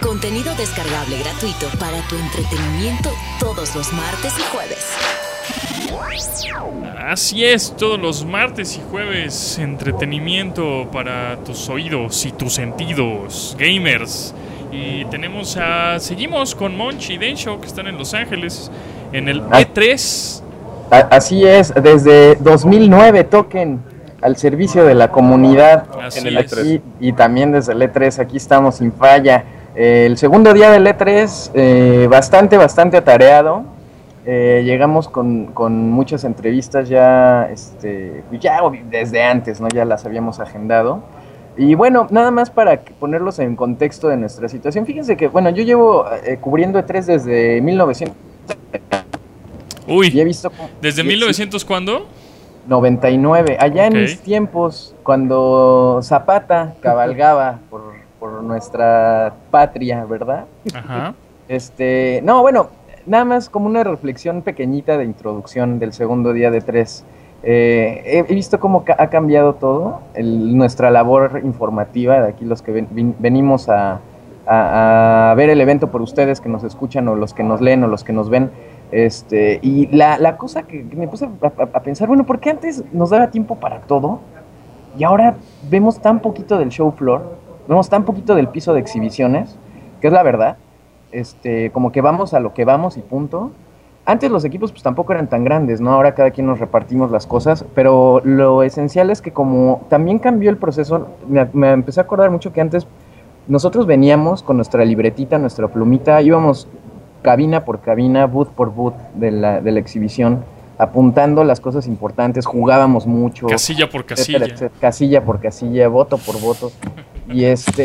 Contenido descargable gratuito para tu entretenimiento todos los martes y jueves. Así es, todos los martes y jueves, entretenimiento para tus oídos y tus sentidos, gamers. Y seguimos con Monch y Densho, que están en Los Ángeles, en el E3. Así es, desde 2009 toquen al servicio de la comunidad Así en el es. E3, y también desde el E3, aquí estamos sin falla. El segundo día del E3, bastante atareado. Llegamos con muchas entrevistas ya desde antes, ¿no? Ya las habíamos agendado. Y bueno, nada más para ponerlos en contexto de nuestra situación. Fíjense que, bueno, yo llevo cubriendo E3 desde 1900. Uy, Y he visto ¿desde 1900 cuándo? 99, allá Ok. en mis tiempos, cuando Zapata cabalgaba por nuestra patria, ¿verdad? Ajá. No, bueno, nada más como una reflexión pequeñita de introducción del segundo día de E3. He visto cómo ha cambiado todo, nuestra labor informativa de aquí, los que venimos a ver el evento por ustedes que nos escuchan, o los que nos leen, o los que nos ven. Y la cosa que me puse a pensar, bueno, ¿por qué antes nos daba tiempo para todo? Y ahora vemos tan poquito del show floor, vemos tan poquito del piso de exhibiciones, que es la verdad. Como que vamos a lo que vamos y punto. Antes los equipos pues tampoco eran tan grandes, ¿no? Ahora cada quien nos repartimos las cosas, pero lo esencial es que como también cambió el proceso, me empecé a acordar mucho que antes nosotros veníamos con nuestra libretita, nuestra plumita, íbamos cabina por cabina, booth por booth de la exhibición, apuntando las cosas importantes, jugábamos mucho. Casilla por casilla. Etcétera, casilla por casilla, voto por voto. Y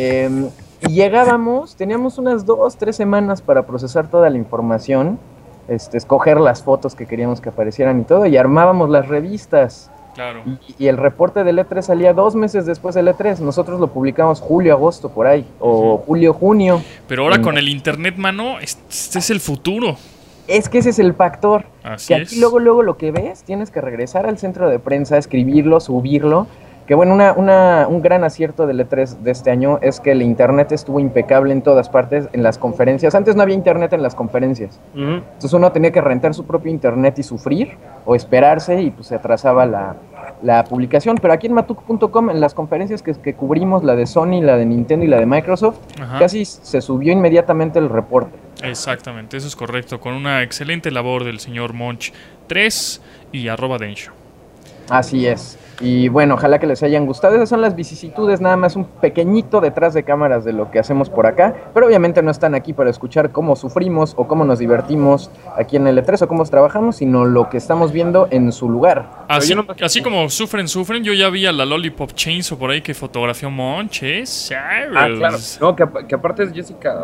y llegábamos, teníamos unas 2-3 semanas para procesar toda la información, escoger las fotos que queríamos que aparecieran y todo, y armábamos las revistas. Claro. Y el reporte del E3 salía 2 meses después del E3. Nosotros lo publicamos julio, agosto, por ahí, o julio, junio. Pero ahora con el internet, mano, este es el futuro. Es que ese es el factor. Así que aquí es. luego lo que ves, tienes que regresar al centro de prensa, escribirlo, subirlo. Que bueno, un gran acierto del E3 de este año es que el internet estuvo impecable en todas partes, en las conferencias. Antes no había internet en las conferencias. Entonces uno tenía que rentar su propio internet y sufrir, o esperarse, y pues se atrasaba la publicación. Pero aquí en matuk.com, en las conferencias que cubrimos, la de Sony, la de Nintendo y la de Microsoft, Ajá. casi se subió inmediatamente el reporte. Exactamente, eso es correcto. Con una excelente labor del señor Monch 3 y @Densho. Así es. Y bueno, ojalá que les hayan gustado. Esas son las vicisitudes, nada más un pequeñito detrás de cámaras de lo que hacemos por acá. Pero obviamente no están aquí para escuchar cómo sufrimos o cómo nos divertimos aquí en el E3 o cómo trabajamos, sino lo que estamos viendo en su lugar. Así como sufren, yo ya vi a la Lollipop Chainsaw por ahí que fotografió Monch, claro. No, que aparte es Jessica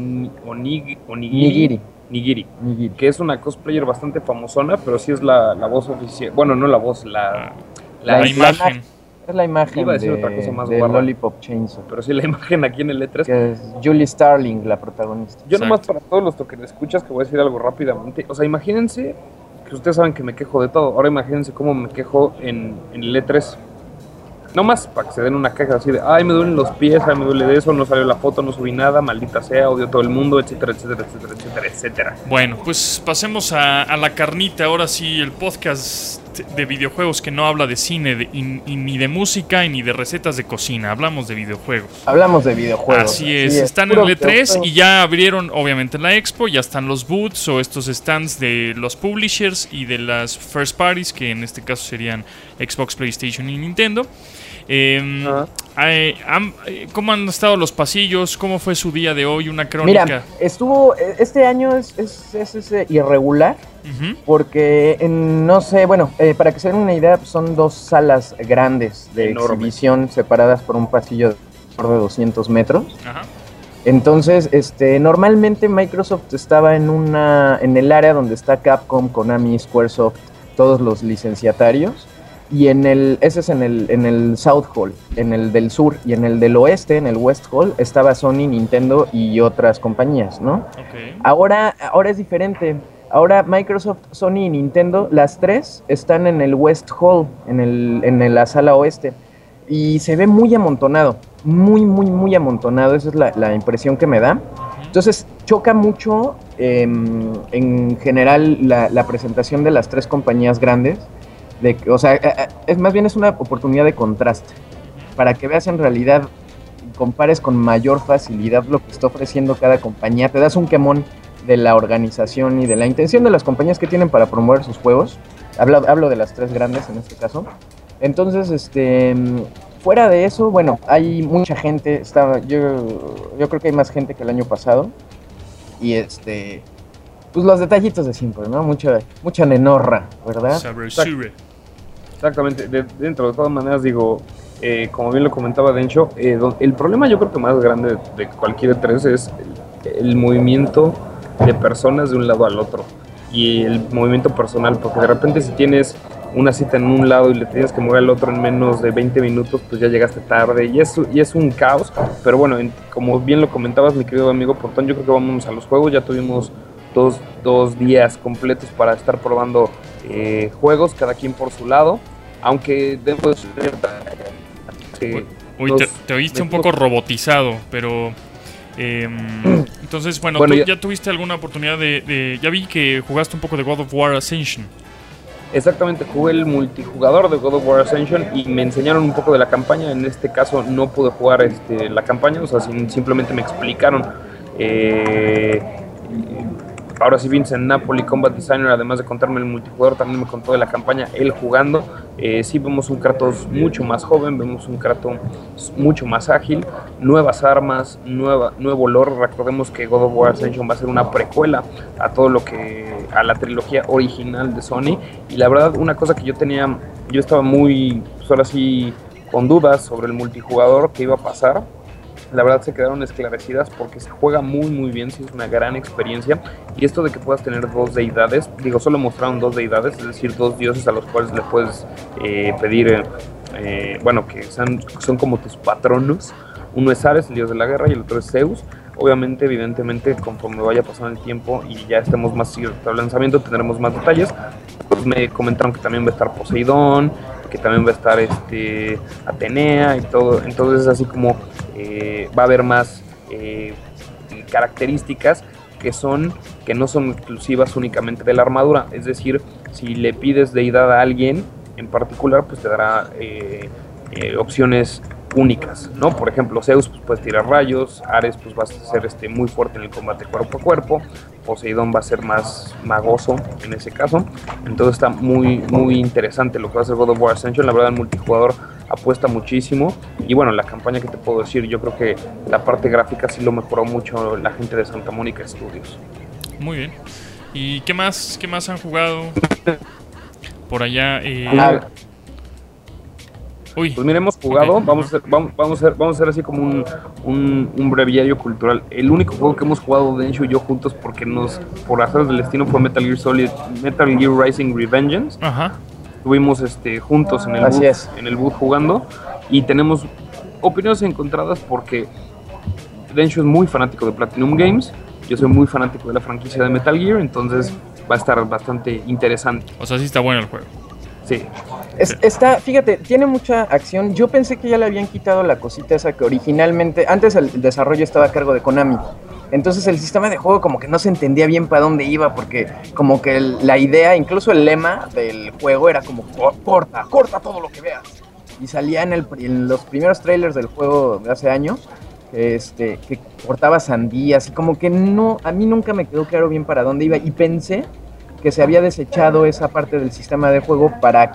Onigiri. Nigiri, que es una cosplayer bastante famosona, pero sí es la voz oficial. Bueno, no la voz, la imagen. Es la imagen. Iba a decir otra cosa más de guarra. Lollipop Chainsaw. Pero sí la imagen aquí en el E3. Que es Julie Starling, la protagonista. Yo nomás para todos los que me escuchas, que voy a decir algo rápidamente. O sea, imagínense, que ustedes saben que me quejo de todo. Ahora imagínense cómo me quejo en el E3. No más para que se den una queja así de, ay, me duelen los pies, ay, me duele de eso, no salió la foto, no subí nada, maldita sea, odio a todo el mundo, etcétera, etcétera, etcétera, etcétera, etcétera. Bueno, pues pasemos a la carnita. Ahora sí, el podcast de videojuegos que no habla de cine ni de música ni de recetas de cocina. Hablamos de videojuegos. Hablamos de videojuegos. Así es. Están en el E3 y ya abrieron, obviamente, la expo. Ya están los booths o estos stands de los publishers y de las first parties, que en este caso serían Xbox, PlayStation y Nintendo. ¿Cómo han estado los pasillos? ¿Cómo fue su día de hoy? Una crónica. Mira, este año es irregular. Uh-huh. Porque, no sé, bueno, para que se den una idea, son 2 salas grandes de exhibición separadas por un pasillo de 200 metros. Ajá. Entonces, normalmente Microsoft estaba en el área donde está Capcom, Konami, Squaresoft, todos los licenciatarios. Y ese es en el South Hall, en el del sur, y en el del oeste, en el West Hall, estaba Sony, Nintendo y otras compañías, ¿no? Okay. Ahora es diferente. Ahora Microsoft, Sony y Nintendo, las 3 están en el West Hall, en la sala oeste. Y se ve muy amontonado, muy amontonado, esa es la impresión que me da. Entonces choca mucho en general la presentación de las tres compañías grandes. O sea, es más bien es una oportunidad de contraste para que veas en realidad, compares con mayor facilidad lo que está ofreciendo cada compañía. Te das un quemón de la organización y de la intención de las compañías que tienen para promover sus juegos. Hablo de las tres grandes en este caso. Entonces, fuera de eso, bueno, hay mucha gente. Yo creo que hay más gente que el año pasado. Y pues los detallitos de siempre, ¿no? Mucha nenorra, ¿verdad? Exactamente. Dentro de todas maneras, digo, como bien lo comentaba Densho, el problema yo creo que más grande de cualquier E3 es el movimiento de personas de un lado al otro. Y el movimiento personal, porque de repente si tienes una cita en un lado y le tienes que mover al otro en menos de 20 minutos, pues ya llegaste tarde y es un caos. Pero bueno, como bien lo comentabas, mi querido amigo Portón, yo creo que vamos a los juegos. Ya tuvimos dos días completos para estar probando juegos, cada quien por su lado. Aunque debo decir te oíste un poco robotizado, pero... entonces, bueno, tú ya tuviste alguna oportunidad ya vi que jugaste un poco de God of War Ascension. Exactamente, jugué el multijugador de God of War Ascension y me enseñaron un poco de la campaña. En este caso no pude jugar la campaña, o sea, simplemente me explicaron. Ahora sí, Vincent Napoli, Combat Designer, además de contarme el multijugador, también me contó de la campaña, él jugando. Sí vemos un Kratos mucho más joven, vemos un Kratos mucho más ágil, nuevas armas, nuevo lore. Recordemos que God of War Ascension va a ser una precuela a la trilogía original de Sony. Y la verdad, una cosa que yo estaba muy, pues ahora sí, con dudas sobre el multijugador, que iba a pasar. La verdad se quedaron esclarecidas porque se juega muy muy bien, sí es una gran experiencia. Y esto de que puedas tener dos deidades, solo mostraron dos deidades, es decir, dos dioses a los cuales le puedes pedir, que son como tus patronos. Uno es Ares, el dios de la guerra, y el otro es Zeus. Obviamente, evidentemente, conforme vaya pasando el tiempo y ya estemos más cerca del lanzamiento, tendremos más detalles. Pues me comentaron que también va a estar Poseidón, que también va a estar Atenea y todo. Entonces, así como va a haber más características que no son exclusivas únicamente de la armadura. Es decir, si le pides deidad a alguien en particular, pues te dará opciones únicas, ¿no? Por ejemplo, Zeus, pues puedes tirar rayos. Ares, pues va a ser muy fuerte en el combate cuerpo a cuerpo. Poseidón va a ser más magoso en ese caso. Entonces está muy muy interesante lo que va a hacer God of War Ascension. La verdad, el multijugador apuesta muchísimo. Y bueno, la campaña, que te puedo decir, yo creo que la parte gráfica sí lo mejoró mucho la gente de Santa Mónica Studios. Muy bien. ¿Y qué más han jugado por allá? Pues mira, hemos jugado, okay. Vamos a hacer así como un breviario cultural. El único juego que hemos jugado Densho y yo juntos, porque por azares del destino, fue Metal Gear Rising Revengeance. Ajá. Estuvimos juntos en el booth jugando, y tenemos opiniones encontradas porque Densho es muy fanático de Platinum Games, yo soy muy fanático de la franquicia de Metal Gear, entonces va a estar bastante interesante. O sea, sí está bueno el juego. Sí. Fíjate, tiene mucha acción. Yo pensé que ya le habían quitado la cosita esa que originalmente, antes el desarrollo estaba a cargo de Konami. Entonces el sistema de juego como que no se entendía bien para dónde iba, porque como que la idea, incluso el lema del juego era como corta todo lo que veas. Y salía en los primeros trailers del juego de hace años, que cortaba sandías, y como que a mí nunca me quedó claro bien para dónde iba, y pensé que se había desechado esa parte del sistema de juego para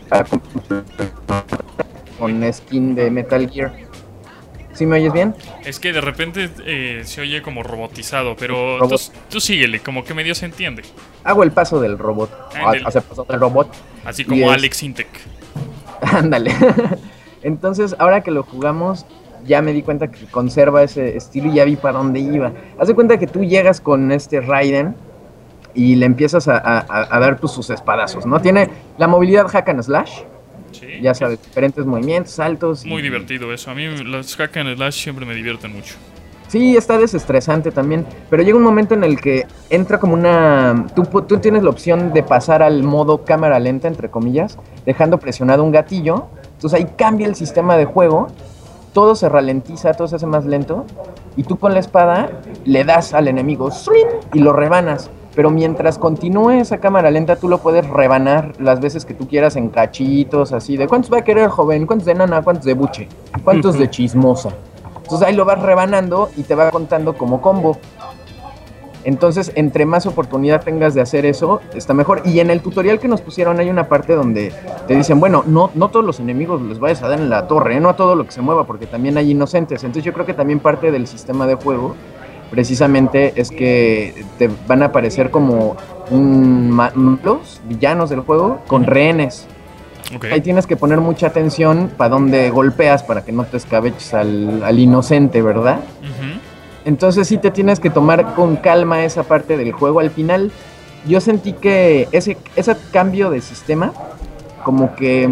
con skin de Metal Gear. ¿Sí me oyes bien? Es que de repente se oye como robotizado, pero tú síguele, como que medio se entiende. Hago el paso del robot. Hace el paso del robot. Así como Alex Intec. Ándale. Entonces, ahora que lo jugamos, ya me di cuenta que conserva ese estilo y ya vi para dónde iba. Haz de cuenta que tú llegas con Raiden y le empiezas a dar sus espadazos, ¿no? Tiene la movilidad hack and slash. Sí. Ya sabes, diferentes movimientos, saltos. Muy divertido eso. A mí los hack and slash siempre me divierten mucho. Sí, está desestresante también. Pero llega un momento en el que entra como Tú tienes la opción de pasar al modo cámara lenta, entre comillas, dejando presionado un gatillo. Entonces ahí cambia el sistema de juego. todo se ralentiza, todo se hace más lento, y tú con la espada le das al enemigo ¡swing! Y lo rebanas. Pero mientras continúe esa cámara lenta, tú lo puedes rebanar las veces que tú quieras en cachitos, así de ¿cuántos va a querer, joven? ¿Cuántos de nana? ¿Cuántos de buche? ¿Cuántos de chismosa? Entonces ahí lo vas rebanando y te va contando como combo. Entonces, entre más oportunidad tengas de hacer eso, está mejor. Y en el tutorial que nos pusieron hay una parte donde te dicen, bueno, no todos los enemigos les vayas a dar en la torre, no a todo lo que se mueva, porque también hay inocentes. Entonces yo creo que también parte del sistema de juego precisamente es que te van a aparecer como los villanos del juego con rehenes. Okay. Ahí tienes que poner mucha atención para dónde golpeas para que no te escabeches al inocente, ¿verdad? Uh-huh. Entonces sí te tienes que tomar con calma esa parte del juego. Al final yo sentí que ese cambio de sistema como que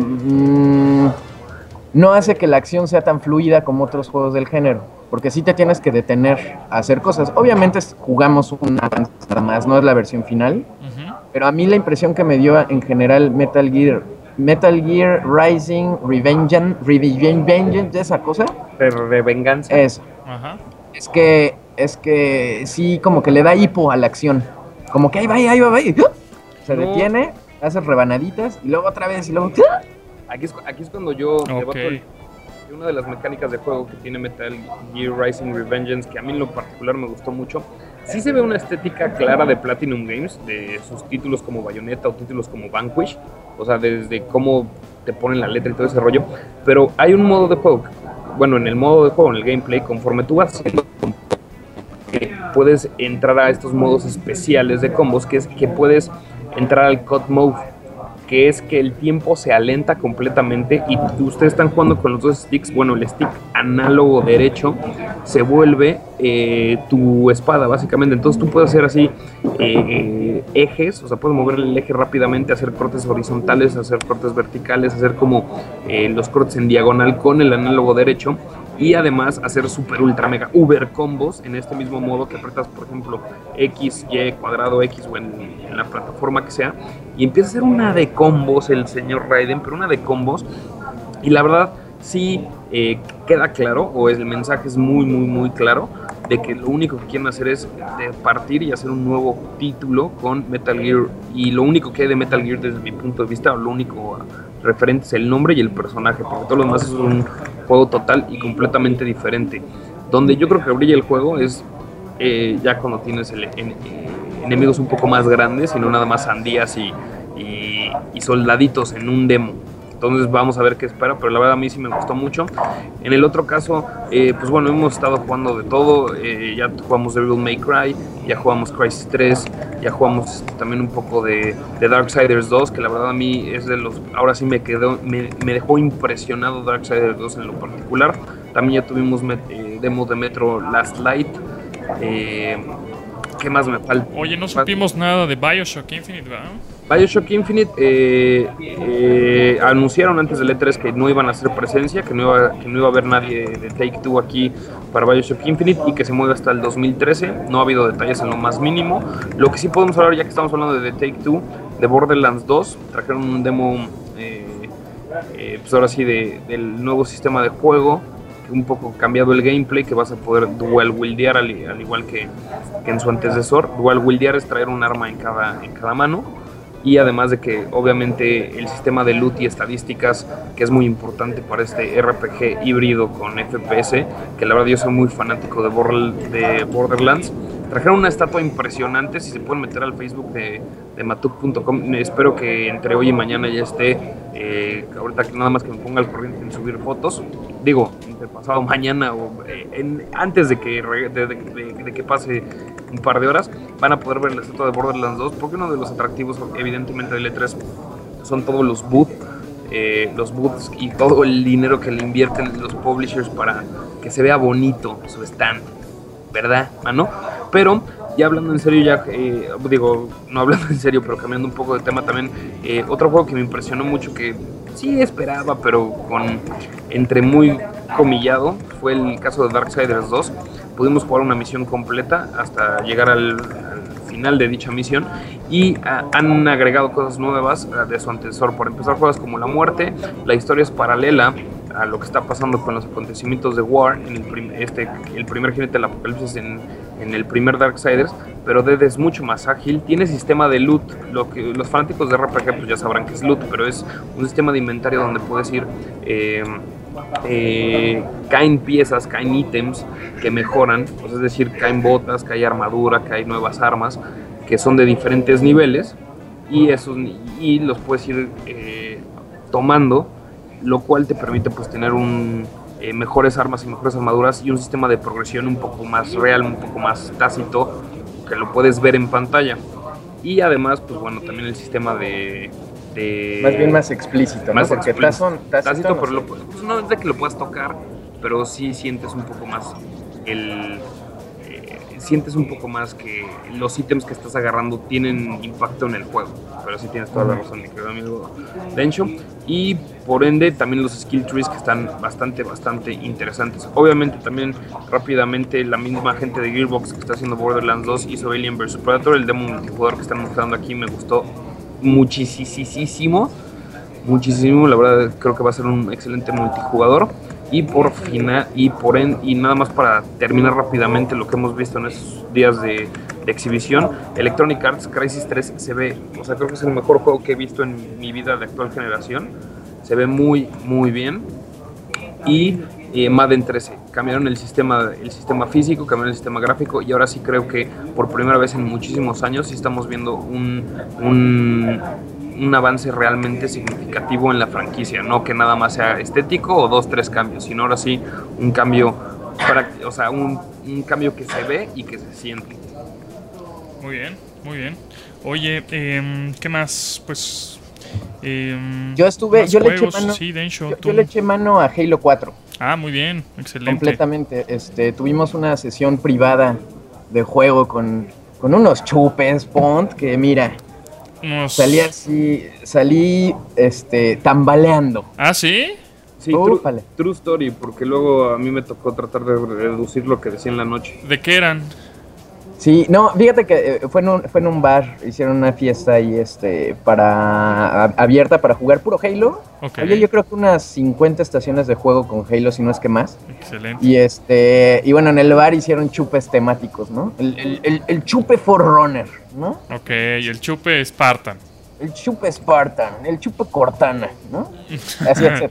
no hace que la acción sea tan fluida como otros juegos del género, porque sí te tienes que detener a hacer cosas. Obviamente jugamos una nada más, no es la versión final, uh-huh. Pero a mí la impresión que me dio en general Metal Gear Rising Revengeance, esa cosa. Revenganza. Eso. Ajá. Es que sí, como que le da hipo a la acción. Como que ahí va. Se detiene, hace rebanaditas y luego otra vez y luego... Aquí es cuando yo debato una de las mecánicas de juego que tiene Metal Gear Rising Revengeance, que a mí en lo particular me gustó mucho. Sí se ve una estética clara de Platinum Games, de sus títulos como Bayonetta o títulos como Vanquish, o sea, desde cómo te ponen la letra y todo ese rollo, pero hay un modo de juego, bueno, en el modo de juego, en el gameplay, conforme tú vas haciendo, puedes entrar a estos modos especiales de combos, que es que puedes entrar al cut mode, que es que el tiempo se alenta completamente y ustedes están jugando con los dos sticks. Bueno, el stick análogo derecho se vuelve tu espada, básicamente. Entonces tú puedes hacer así ejes, o sea, puedes mover el eje rápidamente, hacer cortes horizontales, hacer cortes verticales, hacer como los cortes en diagonal con el análogo derecho. Y además hacer super ultra mega uber combos en este mismo modo que apretas, por ejemplo, X, Y, cuadrado, X o en la plataforma que sea, y empieza a hacer una de combos el señor Raiden, pero una de combos, y la verdad sí queda claro, o el mensaje es muy muy muy claro, de que lo único que quieren hacer es partir y hacer un nuevo título con Metal Gear, y lo único que hay de Metal Gear desde mi punto de vista, lo único referente es el nombre y el personaje, porque todo lo demás es un juego total y completamente diferente. Donde yo creo que brilla el juego es ya cuando tienes enemigos un poco más grandes y no nada más sandías y soldaditos en un demo. Entonces vamos a ver qué espera, pero la verdad a mí sí me gustó mucho. En el otro caso, pues bueno, hemos estado jugando de todo. Ya jugamos Devil May Cry, ya jugamos Crysis 3, ya jugamos también un poco de Darksiders 2, que la verdad a mí es de los... Ahora sí me dejó impresionado Darksiders 2 en lo particular. También ya tuvimos demos de Metro Last Light. ¿Qué más me falta? Oye, no supimos nada de BioShock Infinite, ¿verdad? BioShock Infinite anunciaron antes del E3 que no iban a hacer presencia, que no iba a haber nadie de Take-Two aquí para BioShock Infinite y que se mueve hasta el 2013. No ha habido detalles en lo más mínimo. Lo que sí podemos hablar, ya que estamos hablando de Take-Two, de Borderlands 2, trajeron un demo, pues ahora sí, del nuevo sistema de juego, un poco cambiado el gameplay, que vas a poder dual wieldear al igual que en su antecesor. Dual wieldear es traer un arma en cada mano, y además de que obviamente el sistema de loot y estadísticas, que es muy importante para este RPG híbrido con FPS, que la verdad yo soy muy fanático de Borderlands. Trajeron una estatua impresionante, si se pueden meter al Facebook de matuk.com, espero que entre hoy y mañana ya esté, ahorita que nada más que me ponga al corriente en subir fotos, digo, entre pasado mañana o antes de que pase un par de horas, van a poder ver la estatua de Borderlands 2, porque uno de los atractivos evidentemente del E3 son todos los booths y todo el dinero que le invierten los publishers para que se vea bonito su stand, ¿verdad, mano? Pero ya hablando en serio, no hablando en serio, pero cambiando un poco de tema también, otro juego que me impresionó mucho, que sí esperaba, pero entre muy comillado, fue el caso de Darksiders 2. Pudimos jugar una misión completa hasta llegar al final de dicha misión, y han agregado cosas nuevas de su antecesor. Por empezar, juegas como la muerte, la historia es paralela a lo que está pasando con los acontecimientos de War, en el primer jinete del apocalipsis en el primer Darksiders, pero Dead es mucho más ágil, tiene sistema de loot, lo que los fanáticos de RPG pues ya sabrán que es loot, pero es un sistema de inventario donde puedes ir, caen piezas, caen ítems que mejoran, pues es decir, caen botas, cae armadura, caen nuevas armas, que son de diferentes niveles, y los puedes ir tomando, lo cual te permite pues tener mejores armas y mejores armaduras y un sistema de progresión un poco más real, un poco más tácito, que lo puedes ver en pantalla. Y además, pues bueno, también el sistema de más bien más explícito, más ¿no? Porque tácito, pero pues no es de que lo puedas tocar, pero sí sientes un poco más sientes un poco más que los ítems que estás agarrando tienen impacto en el juego. Pero sí tienes toda la razón, mi querido amigo Dencho. Y por ende también los skill trees, que están bastante interesantes. Obviamente también rápidamente la misma gente de Gearbox que está haciendo Borderlands 2 hizo Alien vs Predator. El demo multijugador que están mostrando aquí me gustó muchísimo. La verdad creo que va a ser un excelente multijugador. Y nada más para terminar rápidamente lo que hemos visto en esos días de exhibición, Electronic Arts Crysis 3 se ve, o sea, creo que es el mejor juego que he visto en mi vida de actual generación. Se ve muy bien. Y Madden 13, cambiaron el sistema físico, cambiaron el sistema gráfico, y ahora sí creo que por primera vez en muchísimos años sí estamos viendo un avance realmente significativo en la franquicia, no que nada más sea estético o 2-3 cambios, sino ahora sí un cambio, un cambio que se ve y que se siente. Muy bien. Oye, ¿qué más? Pues yo le eché mano a Halo 4. Ah, muy bien, excelente. Completamente. Tuvimos una sesión privada de juego con unos chupes, Pont, que mira, salí tambaleando. ¿Ah, sí? Sí, true story, porque luego a mí me tocó tratar de reducir lo que decía en la noche. ¿De qué eran? Sí, no, fíjate que fue en un bar, hicieron una fiesta ahí abierta para jugar puro Halo. Okay. Había yo creo que unas 50 estaciones de juego con Halo, si no es que más. Excelente. Y bueno, en el bar hicieron chupes temáticos, ¿no? El chupe Forerunner, ¿no? Ok, y el chupe Spartan. El chupe Spartan, el chupe Cortana, ¿no? Así es.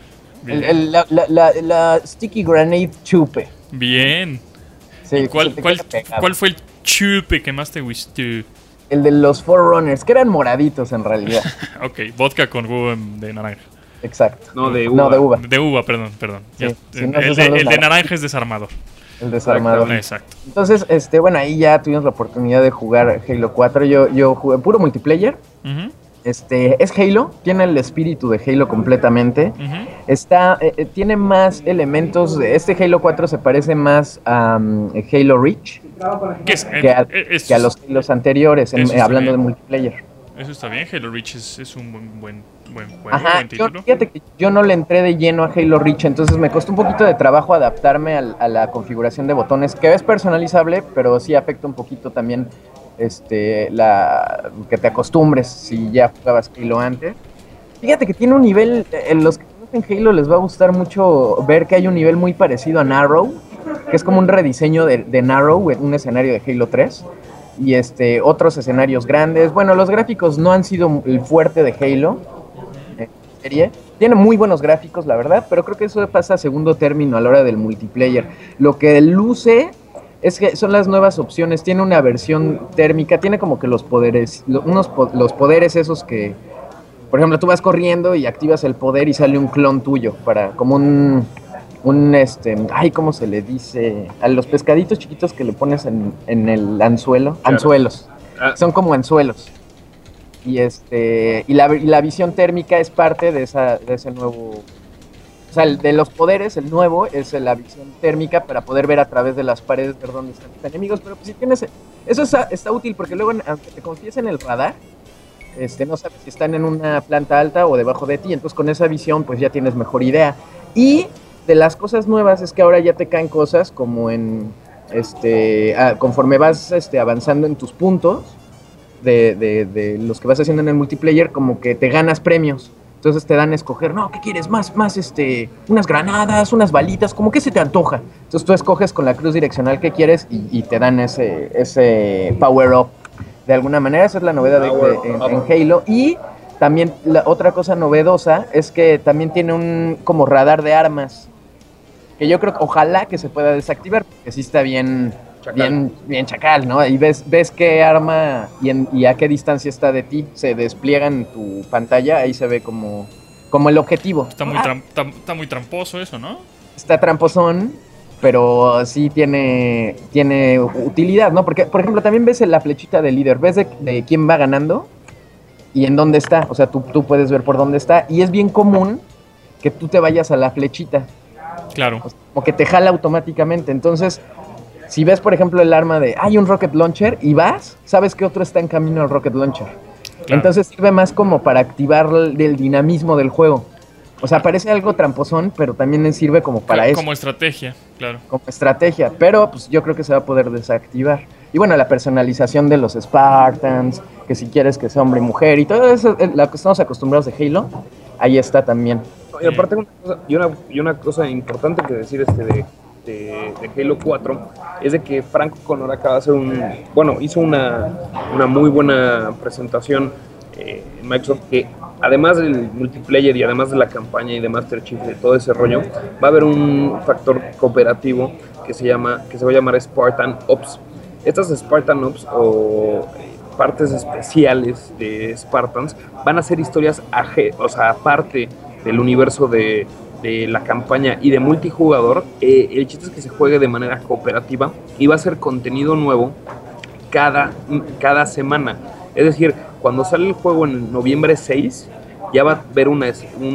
La Sticky Grenade chupe. Bien. Sí, ¿Cuál fue el chupe que más te gustó? El de los Forerunners, que eran moraditos en realidad. Ok, vodka con jugo de naranja. Exacto. No, de uva. De uva, perdón. Sí, el de naranja es desarmador. El desarmador. Exacto. Entonces, bueno, ahí ya tuvimos la oportunidad de jugar Halo 4. Yo jugué puro multiplayer. Uh-huh. Es Halo, tiene el espíritu de Halo completamente. Uh-huh. Tiene más elementos. Este Halo 4 se parece más a Halo Reach que a los Halos anteriores, hablando de multiplayer. Eso está bien, Halo Reach es un buen juego, Ajá, buen título. Fíjate que yo no le entré de lleno a Halo Reach, entonces me costó un poquito de trabajo adaptarme a la configuración de botones, que es personalizable, pero sí afecta un poquito también que te acostumbres si ya jugabas Halo antes. Fíjate que tiene un nivel, los que conocen Halo les va a gustar mucho ver que hay un nivel muy parecido a Narrow, que es como un rediseño de Narrow, un escenario de Halo 3, y otros escenarios grandes. Bueno, los gráficos no han sido el fuerte de Halo serie. Tiene muy buenos gráficos, la verdad, pero creo que eso pasa a segundo término a la hora del multiplayer. Lo que luce es que son las nuevas opciones. Tiene una versión térmica, tiene como que los poderes, los poderes esos que, por ejemplo, tú vas corriendo y activas el poder y sale un clon tuyo, como ¿cómo se le dice? A los pescaditos chiquitos que le pones en el anzuelo. Claro. Anzuelos. Son como anzuelos. Y la visión térmica es parte de ese nuevo. O sea, de los poderes, el nuevo es la visión térmica para poder ver a través de las paredes ver dónde están tus enemigos. Pero pues si tienes. Eso está útil porque luego, aunque te confíes en el radar, no sabes si están en una planta alta o debajo de ti. Entonces con esa visión, pues ya tienes mejor idea. Y de las cosas nuevas es que ahora ya te caen cosas como conforme vas avanzando en tus puntos de los que vas haciendo en el multiplayer, como que te ganas premios. Entonces te dan a escoger, no, ¿qué quieres? Más, unas granadas, unas balitas, ¿cómo que se te antoja? Entonces tú escoges con la cruz direccional que quieres y te dan ese power up. De alguna manera, esa es la novedad en Halo. Y también la otra cosa novedosa es que también tiene un como radar de armas. Que yo creo que ojalá que se pueda desactivar, porque sí está bien chacal, ¿no? Y ves qué arma y a qué distancia está de ti. Se despliega en tu pantalla, ahí se ve como el objetivo. Está muy tramposo eso, ¿no? Está tramposón, pero sí tiene utilidad, ¿no? Porque, por ejemplo, también ves la flechita del líder, ves de quién va ganando y en dónde está. O sea, tú puedes ver por dónde está. Y es bien común que tú te vayas a la flechita. Claro. O sea, como que te jala automáticamente. Entonces, si ves, por ejemplo, el arma de hay un rocket launcher y vas, sabes que otro está en camino al rocket launcher. Claro. Entonces sirve más como para activar el dinamismo del juego. O sea, parece algo tramposón, pero también sirve como para eso. Como estrategia, claro. Como estrategia, pero pues yo creo que se va a poder desactivar. Y bueno, la personalización de los Spartans, que si quieres que sea hombre y mujer, y todo eso, lo que estamos acostumbrados de Halo, ahí está también. Y aparte una cosa importante que decir de Halo 4 es de que Frank Connor acaba de hacer hizo una muy buena presentación en Microsoft, que además del multiplayer y además de la campaña y de Master Chief, de todo ese rollo, va a haber un factor cooperativo que se va a llamar Spartan Ops. Estas Spartan Ops o partes especiales de Spartans van a ser historias aparte del universo de la campaña y de multijugador. El chiste es que se juegue de manera cooperativa y va a ser contenido nuevo cada semana. Es decir, cuando sale el juego en noviembre 6, ya va a haber una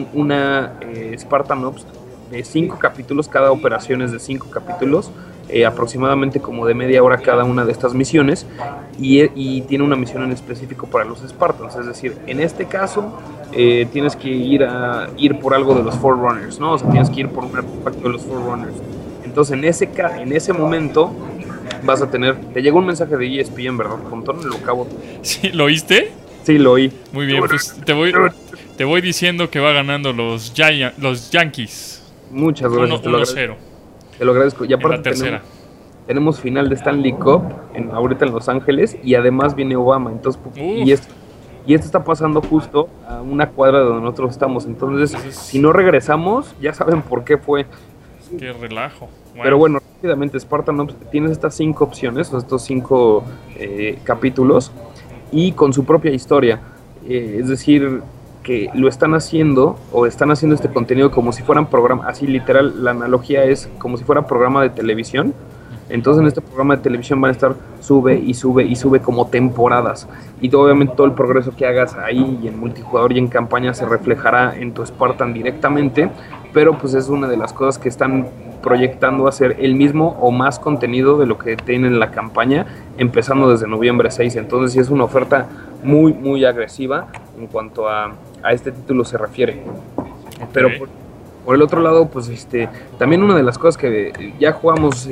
Spartan Ops de 5 capítulos, cada operación es de 5 capítulos, aproximadamente como de media hora cada una de estas misiones, y tiene una misión en específico para los Spartans. Es decir, en este caso tienes que ir por algo de los Forerunners, ¿no? O sea, tienes que ir por un artefacto de los Forerunners. Entonces en ese momento vas a tener... Te llegó un mensaje de ESPN, ¿verdad, Pontón? Lo acabo. ¿Sí? ¿Lo oíste? Sí, lo oí. Muy bien, pues te voy diciendo que va ganando los Yankees. Muchas gracias. 1-0. Te lo agradezco. Y aparte la tercera. Tenemos final de Stanley Cup ahorita en Los Ángeles, y además viene Obama. Entonces, y esto está pasando justo a una cuadra de donde nosotros estamos. Entonces, si no regresamos, ya saben por qué fue. Qué relajo. Bueno. Pero bueno, rápidamente, Spartan Ops, tienes estas 5 opciones, estos 5 capítulos, y con su propia historia. Es decir, que lo están haciendo este contenido como si fueran programas, así literal, la analogía es como si fuera programa de televisión. Entonces en este programa de televisión van a estar sube y sube como temporadas, y obviamente todo el progreso que hagas ahí y en multijugador y en campaña se reflejará en tu Spartan directamente, pero pues es una de las cosas que están proyectando hacer el mismo o más contenido de lo que tienen en la campaña, empezando desde noviembre 6. Entonces sí es una oferta muy muy agresiva en cuanto a este título se refiere. Okay. Pero por el otro lado, pues también una de las cosas que ya jugamos,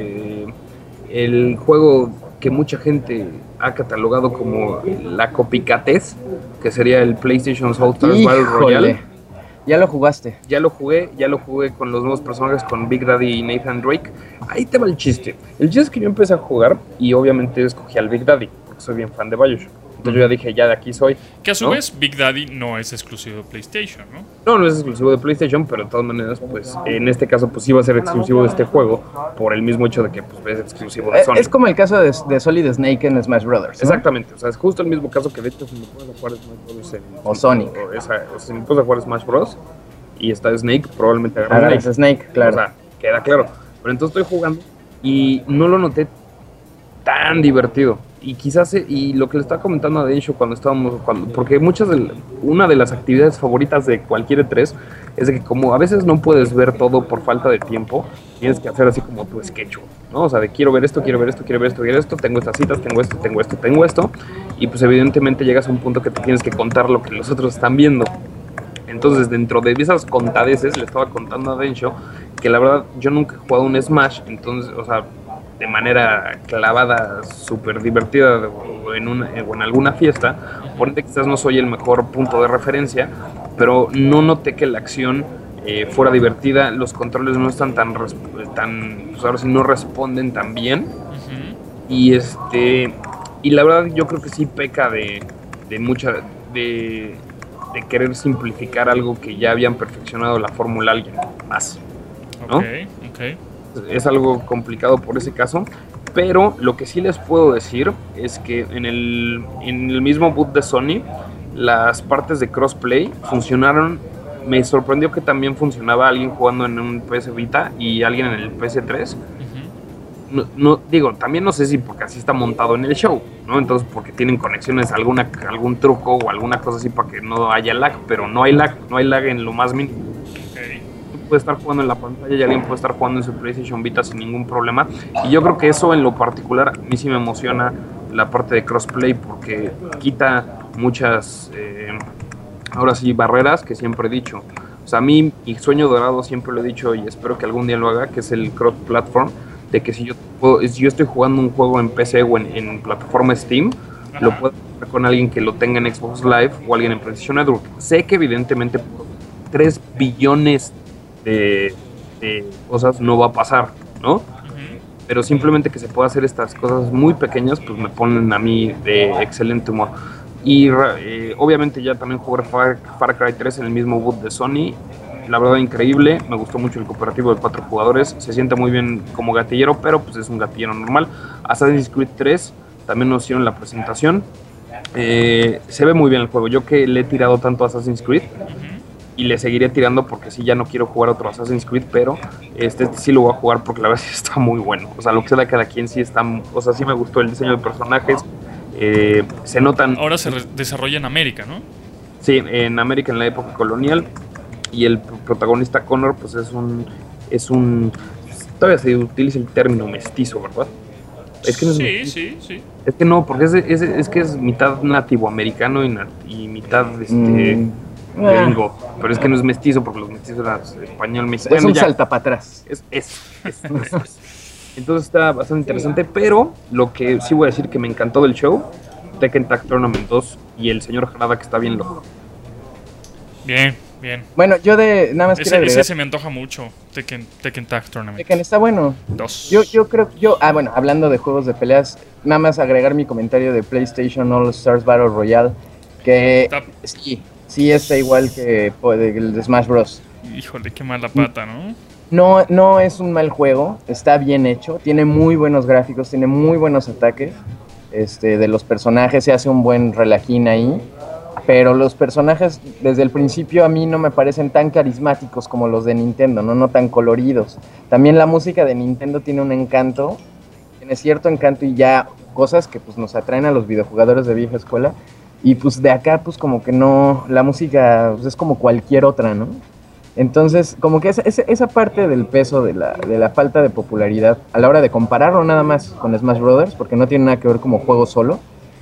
el juego que mucha gente ha catalogado como la copicatez, que sería el PlayStation All Stars Battle Royale. ¿Ya lo jugaste? Ya lo jugué con los nuevos personajes, con Big Daddy y Nathan Drake. Ahí te va el chiste. El chiste es que yo empecé a jugar y obviamente escogí al Big Daddy, porque soy bien fan de BioShock. Entonces yo ya dije, ya de aquí soy. Que a su vez Big Daddy no es exclusivo de PlayStation, ¿no? No es exclusivo de PlayStation, pero de todas maneras, pues en este caso pues sí va a ser exclusivo de este juego, por el mismo hecho de que pues es exclusivo de Sony. Es como el caso de Solid Snake en Smash Brothers, ¿no? Exactamente, o sea, es justo el mismo caso que de hecho si me puedes jugar Smash Bros. O Sonic. O si me puedes jugar Smash Bros. Y está Snake, probablemente agarre Snake, claro. O sea, queda claro. Pero entonces estoy jugando y no lo noté tan divertido. Y quizás, y lo que le estaba comentando a Densho porque una de las actividades favoritas de cualquier E3 es de que como a veces no puedes ver todo por falta de tiempo, tienes que hacer así como tu sketch, ¿no? O sea, de quiero ver esto, tengo estas citas, tengo esto, y pues evidentemente llegas a un punto que te tienes que contar lo que los otros están viendo. Entonces, dentro de esas contadeces, le estaba contando a Densho que la verdad yo nunca he jugado un Smash, entonces, o sea, de manera clavada, súper divertida o en alguna fiesta, por ende quizás no soy el mejor punto de referencia, pero no noté que la acción fuera divertida. Los controles no están tan pues ahora sí no responden tan bien. Y y la verdad yo creo que sí peca de querer simplificar algo que ya habían perfeccionado la fórmula alguien más, ¿no? Okay. Es algo complicado por ese caso, pero lo que sí les puedo decir es que en el mismo boot de Sony las partes de crossplay funcionaron. Me sorprendió que también funcionaba alguien jugando en un PS Vita y alguien en el PS3. No digo, también no sé si porque así está montado en el show, ¿no? Entonces porque tienen conexiones, algún truco o alguna cosa así para que no haya lag, pero no hay lag en lo más mínimo. Tú puedes estar jugando en la pantalla y alguien puede estar jugando en su PlayStation Vita sin ningún problema, y yo creo que eso en lo particular a mí sí me emociona la parte de crossplay, porque quita muchas ahora sí barreras que siempre he dicho. O sea, a mí mi sueño dorado siempre lo he dicho y espero que algún día lo haga, que es el cross platform, de que si yo estoy jugando un juego en PC o en plataforma Steam, lo puedo jugar con alguien que lo tenga en Xbox Live o alguien en PlayStation Network. Sé que evidentemente por 3 billones de cosas no va a pasar, ¿no? Pero simplemente que se pueda hacer estas cosas muy pequeñas, pues me ponen a mí de excelente humor. Y obviamente ya también jugué Far Cry 3 en el mismo boot de Sony. La verdad increíble, me gustó mucho el cooperativo de 4 jugadores, se siente muy bien como gatillero, pero pues es un gatillero normal. Assassin's Creed 3 también nos hicieron la presentación, se ve muy bien el juego. Yo que le he tirado tanto a Assassin's Creed y le seguiré tirando porque sí, ya no quiero jugar otro Assassin's Creed, pero este sí lo voy a jugar porque la verdad sí está muy bueno. O sea, lo que sea de cada quien sí está, o sea, sí me gustó el diseño de personajes, se notan. Ahora se desarrolla en América, ¿no? Sí, en América en la época colonial. Y el protagonista Connor pues es un todavía se utiliza el término mestizo, ¿verdad? Es que no es mestizo. Sí. Es que no, porque es que es mitad nativo americano y mitad gringo, pero es que no es mestizo porque los mestizos eran español, mexicano. Es un salta para atrás. Es. Entonces está bastante interesante, pero lo que sí voy a decir que me encantó del show, Tekken Tag Tournament 2 y el señor Harada que está bien loco. Bien. Bueno, yo nada más quiero agregar. Ese se me antoja mucho, Tekken Tag Tournament. Tekken está bueno. 2. Yo creo, bueno, hablando de juegos de peleas, nada más agregar mi comentario de PlayStation All Stars Battle Royale, que sí está igual que el de Smash Bros. Híjole, qué mala pata, ¿no? No es un mal juego, está bien hecho, tiene muy buenos gráficos, tiene muy buenos ataques, de los personajes se hace un buen relajín ahí. Pero los personajes desde el principio a mí no me parecen tan carismáticos como los de Nintendo, no tan coloridos. También la música de Nintendo tiene un encanto, tiene cierto encanto y ya cosas que pues nos atraen a los videojugadores de vieja escuela. Y pues de acá pues como que no, la música pues, es como cualquier otra, ¿no? Entonces como que esa parte del peso de la falta de popularidad a la hora de compararlo nada más con Smash Brothers, porque no tiene nada que ver como juego solo,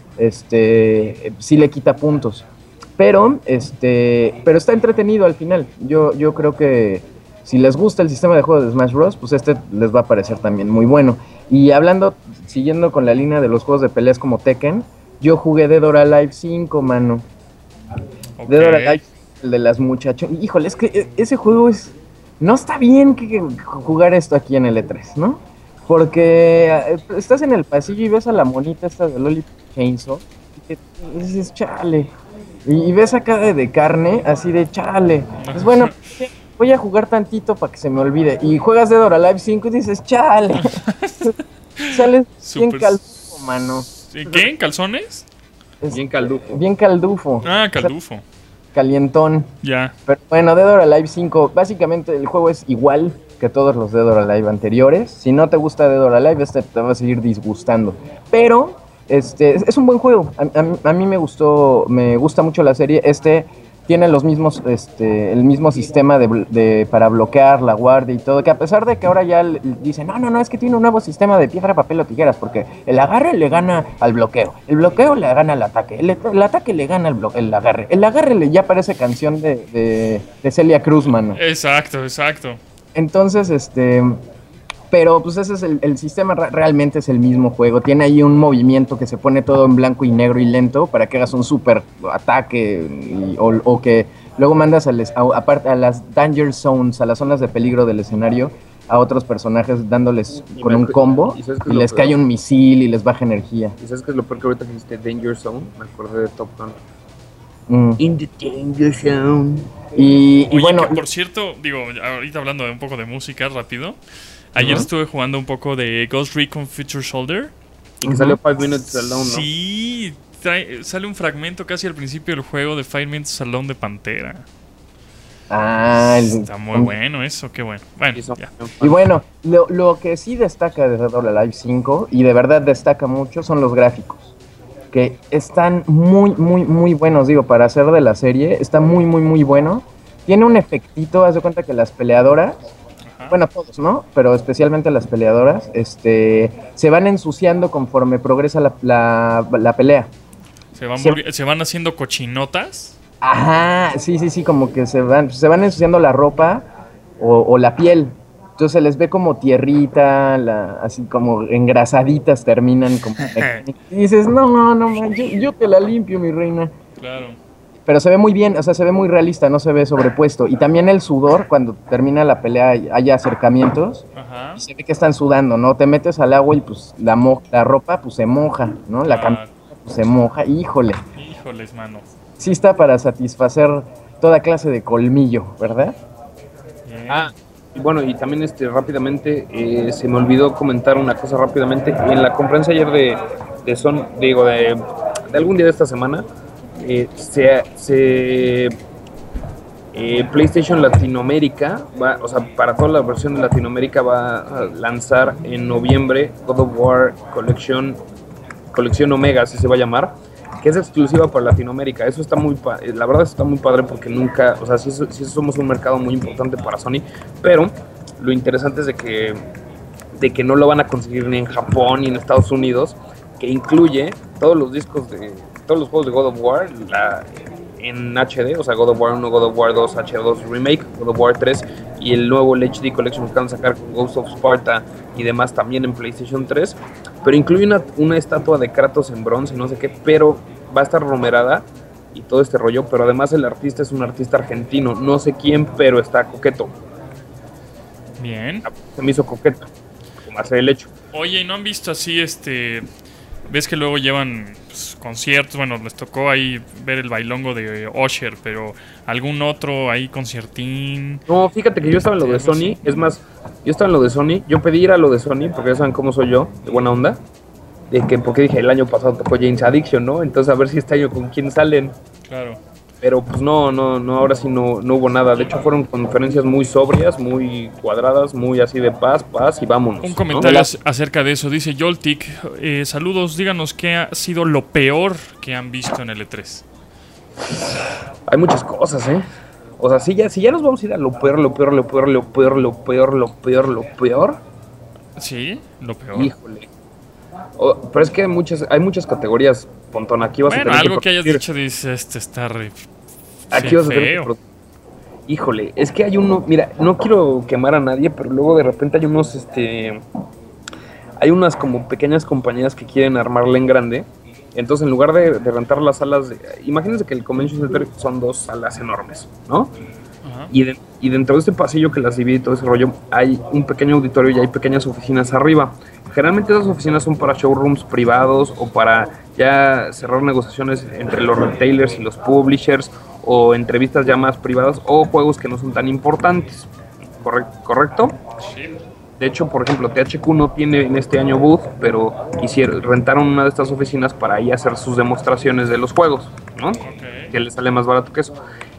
sí le quita puntos. Pero está entretenido al final. Yo creo que si les gusta el sistema de juego de Smash Bros, pues les va a parecer también muy bueno. Y siguiendo con la línea de los juegos de peleas como Tekken, yo jugué Dead or Alive 5, mano. Okay. Dead or Alive, el de las muchachas. Híjole, es que ese juego no está bien que jugar esto aquí en el E3, ¿no? Porque estás en el pasillo y ves a la monita esta de Loli Chainsaw y dices, chale. Y ves acá de carne, así de chale. Pues bueno, voy a jugar tantito para que se me olvide. Y juegas Dead or Alive 5 y dices, chale. Sales bien caldufo, mano. ¿Qué? ¿En calzones? Bien caldufo. Bien caldufo. Ah, caldufo. Calientón. Ya. Pero bueno, Dead or Alive 5, básicamente el juego es igual que todos los Dead or Alive anteriores. Si no te gusta Dead or Alive, te va a seguir disgustando. Pero es un buen juego. A mí me gusta mucho la serie. Tiene los mismos, el mismo sistema para bloquear la guardia y todo, que a pesar de que ahora ya dicen, no, es que tiene un nuevo sistema de piedra, papel o tijeras, porque el agarre le gana al bloqueo, el bloqueo le gana al ataque, el ataque le gana el agarre ya parece canción de Celia Cruz, mano. Exacto. Entonces, pero pues ese es el sistema, realmente es el mismo juego. Tiene ahí un movimiento que se pone todo en blanco y negro y lento para que hagas un super ataque o que luego mandas aparte a las danger zones, a las zonas de peligro del escenario, a otros personajes dándoles con un combo y les cae un misil y les baja energía. ¿Y sabes qué es lo peor que ahorita que dijiste Danger Zone? Me acordé de Top Gun. In the Danger Zone. Y bueno, que por cierto, digo, ahorita hablando de un poco de música rápido, ayer estuve jugando un poco de Ghost Recon Future Soldier. Y que salió 5 Minutes Alone, ¿no? Sí, sale un fragmento casi al principio del juego de 5 Minutes Alone de Pantera. Está muy bueno eso, qué bueno. Bueno, ya. Y bueno, lo que sí destaca de Dead or Alive 5, y de verdad destaca mucho, son los gráficos. Que están muy, muy, muy buenos, digo, para hacer de la serie, está muy, muy, muy bueno. Tiene un efectito, haz de cuenta que las peleadoras, bueno, todos, ¿no? Pero especialmente las peleadoras, se van ensuciando conforme progresa la pelea. ¿Se van haciendo cochinotas? Ajá, sí, como que se van ensuciando la ropa o la piel. Entonces se les ve como tierrita, así como engrasaditas terminan como... Y dices, no, yo te la limpio, mi reina. Claro. Pero se ve muy bien, o sea, se ve muy realista, no se ve sobrepuesto. Y también el sudor, cuando termina la pelea, hay acercamientos, y se ve que están sudando, ¿no? Te metes al agua y pues la ropa pues se moja, ¿no? La camiseta pues se moja, híjoles, mano. Sí está para satisfacer toda clase de colmillo, ¿verdad? Yeah. Y bueno, y también rápidamente se me olvidó comentar una cosa rápidamente. En la conferencia ayer de algún día de esta semana, PlayStation Latinoamérica o sea, para toda la versión de Latinoamérica va a lanzar en noviembre God of War Colección Omega, así se va a llamar, que es exclusiva para Latinoamérica. Eso está la verdad está muy padre porque nunca, o sea, sí somos un mercado muy importante para Sony, pero lo interesante es de que no lo van a conseguir ni en Japón ni en Estados Unidos, que incluye todos los discos de todos los juegos de God of War en HD, o sea, God of War 1, God of War 2, H2 Remake, God of War 3 y el nuevo HD Collection que van a sacar con Ghost of Sparta y demás también en PlayStation 3, pero incluye una estatua de Kratos en bronce y no sé qué, pero va a estar romerada y todo este rollo, pero además el artista es un artista argentino, no sé quién, pero está coqueto. Bien. Se me hizo coqueto, como hace el hecho. Oye, ¿y no han visto así ves que luego llevan conciertos? Bueno, les tocó ahí ver el bailongo de Usher, pero algún otro ahí conciertín. No, fíjate que yo estaba en lo de Sony, es más, yo estaba en lo de Sony, yo pedí ir a lo de Sony, porque ya saben cómo soy yo, de buena onda, porque dije, el año pasado tocó James Addiction, ¿no? Entonces a ver si este año con quién salen. Claro. Pero pues no, ahora sí no hubo nada. De hecho fueron conferencias muy sobrias, muy cuadradas, muy así de paz y vámonos. Un comentario acerca de eso, dice Joltik, saludos, díganos qué ha sido lo peor que han visto en el E3. Hay muchas cosas, o sea, si ya nos vamos a ir a lo peor. Sí, lo peor. Híjole. Pero es que hay muchas categorías, Pontón. Aquí vas a tener algo que hayas dicho, dice, está re aquí vas a tener que híjole, es que hay uno, mira, no quiero quemar a nadie, pero luego de repente hay unos, hay unas como pequeñas compañías que quieren armarla en grande. Entonces, en lugar de rentar las salas, imagínense que el Convention Center son 2 salas enormes, ¿no? Y dentro de este pasillo que las divide y todo ese rollo, hay un pequeño auditorio y hay pequeñas oficinas arriba. Generalmente esas oficinas son para showrooms privados o para ya cerrar negociaciones entre los retailers y los publishers, o entrevistas ya más privadas o juegos que no son tan importantes. ¿Correcto? Sí. De hecho, por ejemplo, THQ no tiene en este año booth, pero rentaron una de estas oficinas para ahí hacer sus demostraciones de los juegos, ¿no? Okay. Que les sale más barato que eso.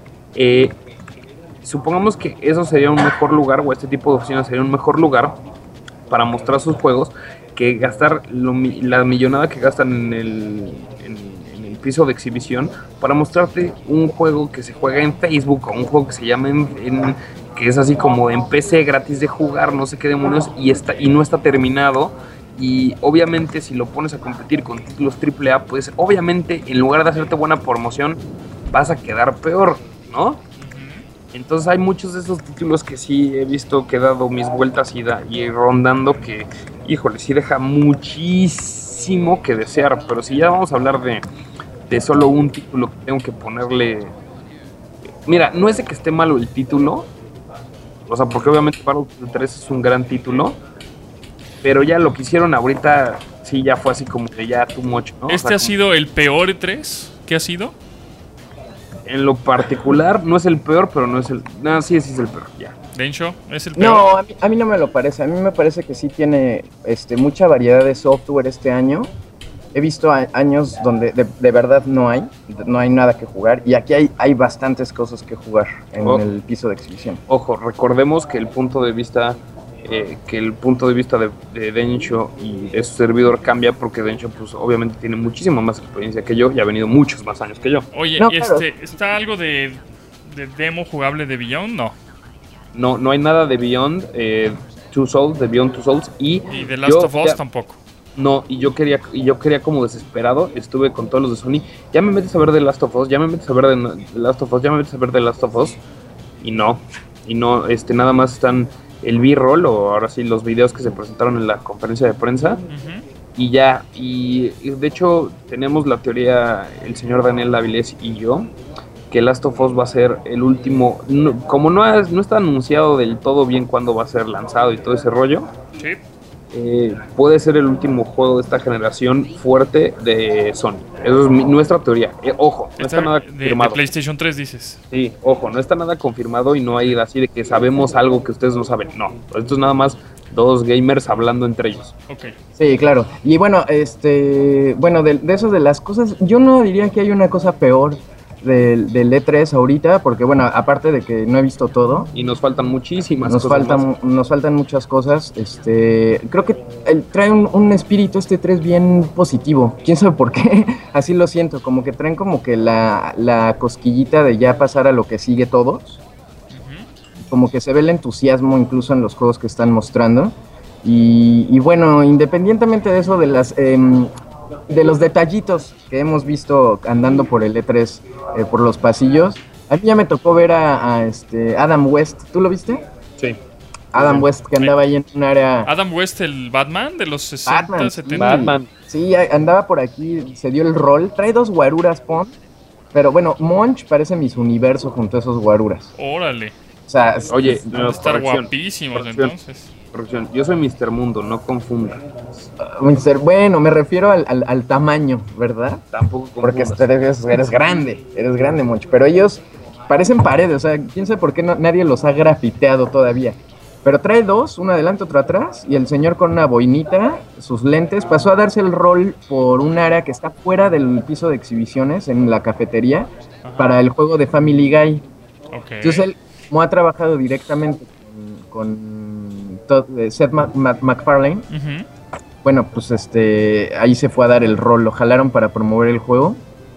Supongamos que eso sería un mejor lugar, o este tipo de oficinas sería un mejor lugar para mostrar sus juegos, que gastar la millonada que gastan en el piso de exhibición para mostrarte un juego que se juega en Facebook, o un juego que se llama que es así como en PC gratis de jugar, no sé qué demonios, y no está terminado. Y obviamente si lo pones a competir con títulos AAA, pues obviamente en lugar de hacerte buena promoción vas a quedar peor, ¿no? Entonces hay muchos de esos títulos que sí he visto que he dado mis vueltas y rondando, que, híjole, sí deja muchísimo que desear. Pero si ya vamos a hablar de solo un título que tengo que ponerle Mira, no es de que esté malo el título, o sea, porque obviamente Battlefield 3 es un gran título, pero ya lo que hicieron ahorita, sí, ya fue así como que ya too much, ¿no? ¿Este ha sido el peor E3 que ha sido? En lo particular, no es el peor, pero no es el... No, sí es el peor, ya. Densho, ¿es el peor? No, a mí no me lo parece. A mí me parece que sí tiene mucha variedad de software este año. He visto años donde de verdad no hay nada que jugar. Y aquí hay bastantes cosas que jugar en el piso de exhibición. Ojo, recordemos que el punto de vista de Densho y de su servidor cambia porque Densho pues obviamente tiene muchísima más experiencia que yo y ha venido muchos más años que yo. Oye, No, claro. ¿está algo de demo jugable de Beyond? No hay nada de Beyond Two Souls, de Beyond Two Souls y The Last of Us tampoco. No, y yo quería como desesperado, estuve con todos los de Sony, ya me metes a ver The Last of Us, ya me metes a ver The Last of Us, ya me metes a ver The Last of Us, y no, nada más están el B-roll, o ahora sí los videos que se presentaron en la conferencia de prensa, y ya, y de hecho tenemos la teoría, el señor Daniel Avilés y yo, que Last of Us va a ser el último, como no está anunciado del todo bien cuándo va a ser lanzado y todo ese rollo, sí. Puede ser el último juego de esta generación fuerte de Sony. Eso es nuestra teoría. Ojo, no está nada confirmado. De PlayStation 3 dices. Sí, ojo, no está nada confirmado y no hay así de que sabemos algo que ustedes no saben. No, esto es nada más dos gamers hablando entre ellos. Okay. Sí, claro. Y bueno, de eso de las cosas, yo no diría que hay una cosa peor del E3 ahorita, porque bueno, aparte de que no he visto todo y nos faltan muchísimas nos faltan muchas cosas. Creo que trae un espíritu este E3 bien positivo, quién sabe por qué. Así lo siento, como que traen como que la cosquillita de ya pasar a lo que sigue todos. Como que se ve el entusiasmo incluso en los juegos que están mostrando y bueno, independientemente de eso, de los detallitos que hemos visto andando por el E3, por los pasillos, a mí ya me tocó ver a Adam West. ¿Tú lo viste? Sí. Adam West, que andaba ahí en un área... Adam West, el Batman de los 60, Batman, 70. Batman. Sí, andaba por aquí, se dio el rol. Trae 2 guaruras, Pon. Pero bueno, Monch parece Miss Universo junto a esos guaruras. Órale. O sea, oye, van a estar guapísimos entonces. Corrección. Yo soy Mr. Mundo, no confunda. Bueno, me refiero al tamaño, ¿verdad? Tampoco confundas. Porque eres grande, Monch. Pero ellos parecen paredes, o sea, quién sabe por qué nadie los ha grafiteado todavía. Pero trae 2, uno adelante, otro atrás, y el señor con una boinita, sus lentes, pasó a darse el rol por un área que está fuera del piso de exhibiciones, en la cafetería, para el juego de Family Guy. Okay. Entonces él, como ha trabajado directamente con Seth MacFarlane, bueno, pues ahí se fue a dar el rol, lo jalaron para promover el juego,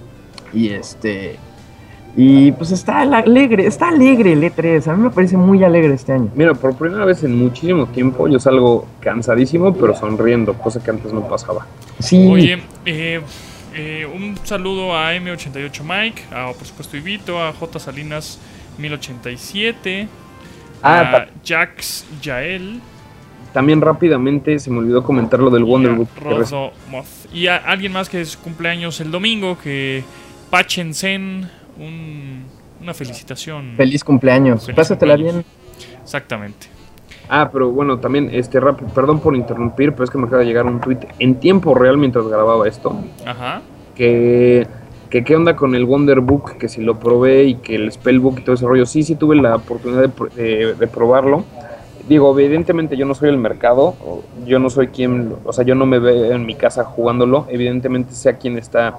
y pues está alegre el E3, a mí me parece muy alegre este año. Mira, por primera vez en muchísimo tiempo yo salgo cansadísimo, pero sonriendo, cosa que antes no pasaba. Sí. Oye, un saludo a M88 Mike, a por supuesto Ivito, a J Salinas 1087, a Jax Yael. También rápidamente se me olvidó comentar lo del Wonderbook. Y a alguien más que es cumpleaños el domingo, que Pachen Sen, una felicitación. Feliz cumpleaños. Pásatela bien. Exactamente. Pero bueno, también perdón por interrumpir, pero es que me acaba de llegar un tweet en tiempo real mientras grababa esto. Ajá. Que qué onda con el Wonderbook, que si lo probé y que el Spellbook y todo ese rollo. Sí tuve la oportunidad de probarlo. Digo, evidentemente yo no soy el mercado, yo no soy quien, o sea, yo no me veo en mi casa jugándolo. Evidentemente sé a quién está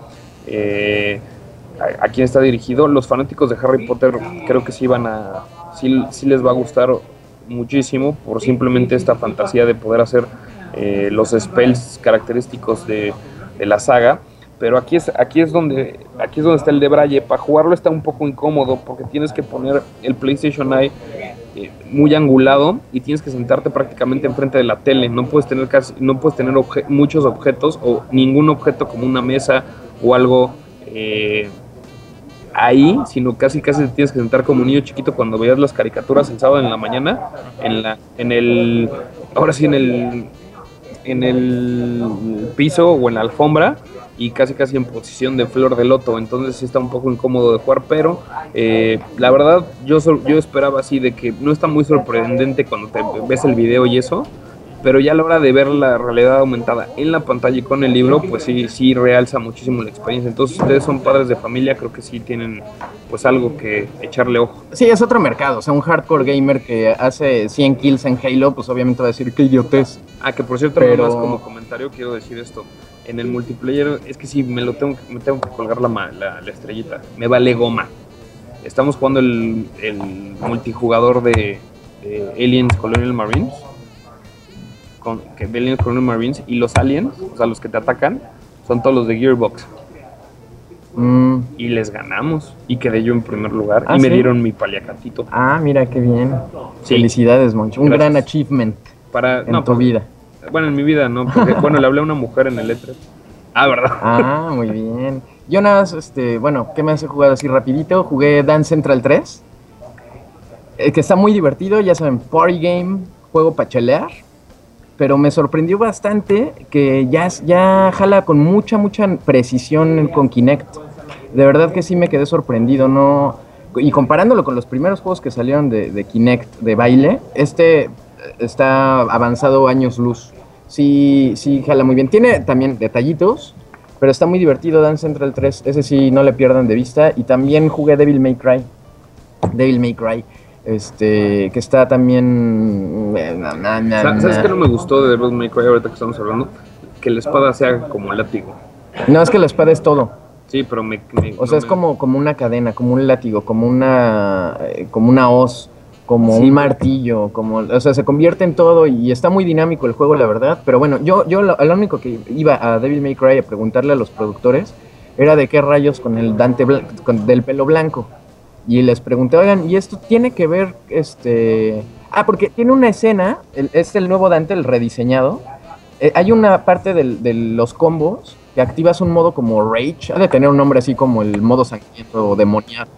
dirigido. Los fanáticos de Harry Potter creo que sí les va a gustar muchísimo por simplemente esta fantasía de poder hacer los spells característicos de la saga. Pero aquí es donde está el debraye. Para jugarlo está un poco incómodo porque tienes que poner el PlayStation Eye muy angulado y tienes que sentarte prácticamente enfrente de la tele. No puedes tener muchos objetos o ningún objeto como una mesa o algo ahí, sino casi te tienes que sentar como un niño chiquito cuando veías las caricaturas el sábado en la mañana, en el piso o en la alfombra y casi en posición de flor de loto, entonces sí está un poco incómodo de jugar, pero la verdad yo esperaba así de que no está muy sorprendente cuando te ves el video y eso, pero ya a la hora de ver la realidad aumentada en la pantalla y con el libro, pues sí realza muchísimo la experiencia. Entonces, si ustedes son padres de familia, creo que sí tienen pues algo que echarle ojo. Sí, es otro mercado, o sea, un hardcore gamer que hace 100 kills en Halo, pues obviamente va a decir, qué idiotez. Que por cierto, pero... nomás como comentario quiero decir esto. En el multiplayer, es que sí, me tengo que colgar la estrellita. Me vale goma. Estamos jugando el multijugador de Aliens Colonial Marines. De Aliens Colonial Marines, y los aliens, o sea, los que te atacan, son todos los de Gearbox. Y les ganamos. Y quedé yo en primer lugar. Y me dieron mi paliacatito. Mira, qué bien. Sí. Felicidades, Moncho. Un gran achievement en tu vida. Bueno, en mi vida, ¿no? Porque, bueno, le hablé a una mujer en el E3. ¿Verdad? Muy bien. Yo nada más, ¿qué me hace jugar así rapidito? Jugué Dance Central 3, que está muy divertido, ya saben, party game, juego para chelear, pero me sorprendió bastante que ya jala con mucha precisión con Kinect. De verdad que sí me quedé sorprendido, ¿no? Y comparándolo con los primeros juegos que salieron de Kinect, de baile, está avanzado años luz. Sí, jala muy bien. Tiene también detallitos, pero está muy divertido Dance Central 3. Ese sí, no le pierdan de vista. Y también jugué Devil May Cry. Que está también... ¿Sabes qué no me gustó de Devil May Cry ahorita que estamos hablando? Que la espada sea como látigo. No, es que la espada es todo. Sí, pero es como una cadena, como un látigo, como una hoz, como un martillo, se convierte en todo y está muy dinámico el juego, la verdad. Pero bueno, yo lo único que iba a Devil May Cry a preguntarle a los productores era de qué rayos con el Dante del pelo blanco. Y les pregunté, oigan, ¿y esto tiene que ver, porque tiene una escena, es el nuevo Dante, el rediseñado. Hay una parte de los combos que activas un modo como Rage, ha de tener un nombre así como el modo sangriento o demoníaco.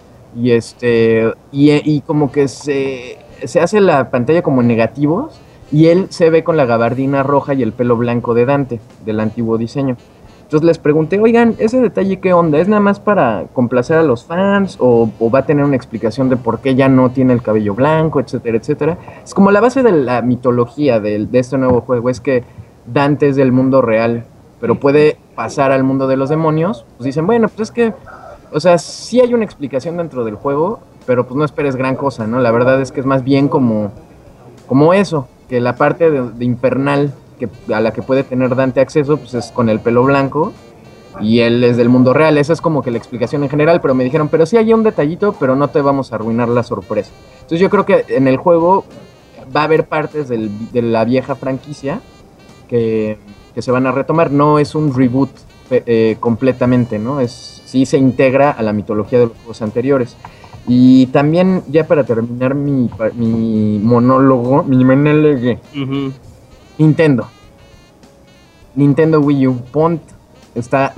Y como que se hace la pantalla como en negativos y él se ve con la gabardina roja y el pelo blanco de Dante, del antiguo diseño. Entonces les pregunté, oigan, ¿ese detalle qué onda? ¿Es nada más para complacer a los fans o va a tener una explicación de por qué ya no tiene el cabello blanco, etcétera, etcétera? Es como la base de la mitología de este nuevo juego, es que Dante es del mundo real, pero puede pasar al mundo de los demonios. Pues dicen, bueno, pues es que, o sea, sí hay una explicación dentro del juego, pero pues no esperes gran cosa, ¿no? La verdad es que es más bien como eso, que la parte de infernal a la que puede tener Dante acceso, pues es con el pelo blanco, y él es del mundo real. Esa es como que la explicación en general, pero me dijeron, pero sí hay un detallito, pero no te vamos a arruinar la sorpresa. Entonces yo creo que en el juego va a haber partes de la vieja franquicia que se van a retomar. No es un reboot completamente, ¿no? Sí se integra a la mitología de los juegos anteriores. Y también, ya para terminar mi monólogo, Nintendo Wii U, Pont está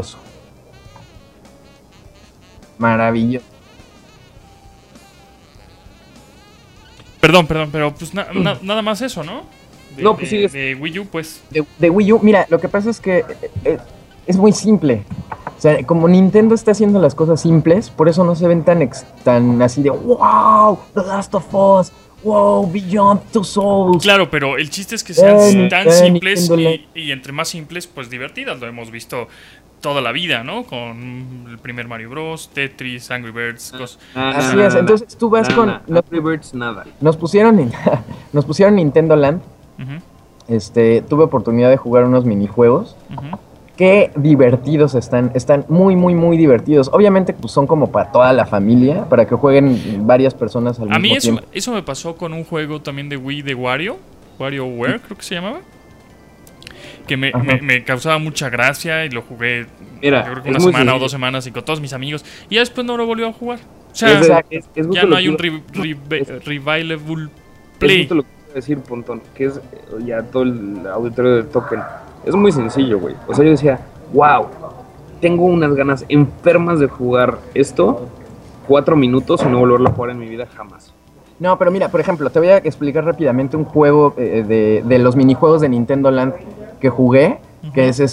maravilloso. Perdón, pero pues nada más eso, ¿no? De Wii U, pues. De Wii U, mira, lo que pasa es que es muy simple. O sea, como Nintendo está haciendo las cosas simples, por eso no se ven tan así de wow, The Last of Us, wow, Beyond Two Souls. Claro, pero el chiste es que sean tan simples y entre más simples, pues divertidas. Lo hemos visto toda la vida, ¿no? Con el primer Mario Bros, Tetris, Angry Birds, cosas. Así es, entonces tú vas con... Angry Birds, nada. Nos pusieron Nintendo Land. Tuve oportunidad de jugar unos minijuegos. Qué divertidos están muy divertidos. Obviamente pues son como para toda la familia, para que jueguen varias personas al mismo tiempo. A mí eso me pasó con un juego también de Wii de WarioWare, creo que se llamaba, que me causaba mucha gracia y lo jugué yo creo que una semana o 2 semanas y con todos mis amigos, y ya después no lo volvió a jugar. O sea, ya no hay un revival play. Es lo que quiero decir, Pontón, que es ya todo el auditorio de Token. Es muy sencillo, güey. O sea, yo decía, wow, tengo unas ganas enfermas de jugar esto 4 minutos y no volverlo a jugar en mi vida jamás. No, pero mira, por ejemplo, te voy a explicar rápidamente un juego de los minijuegos de Nintendo Land que jugué, que es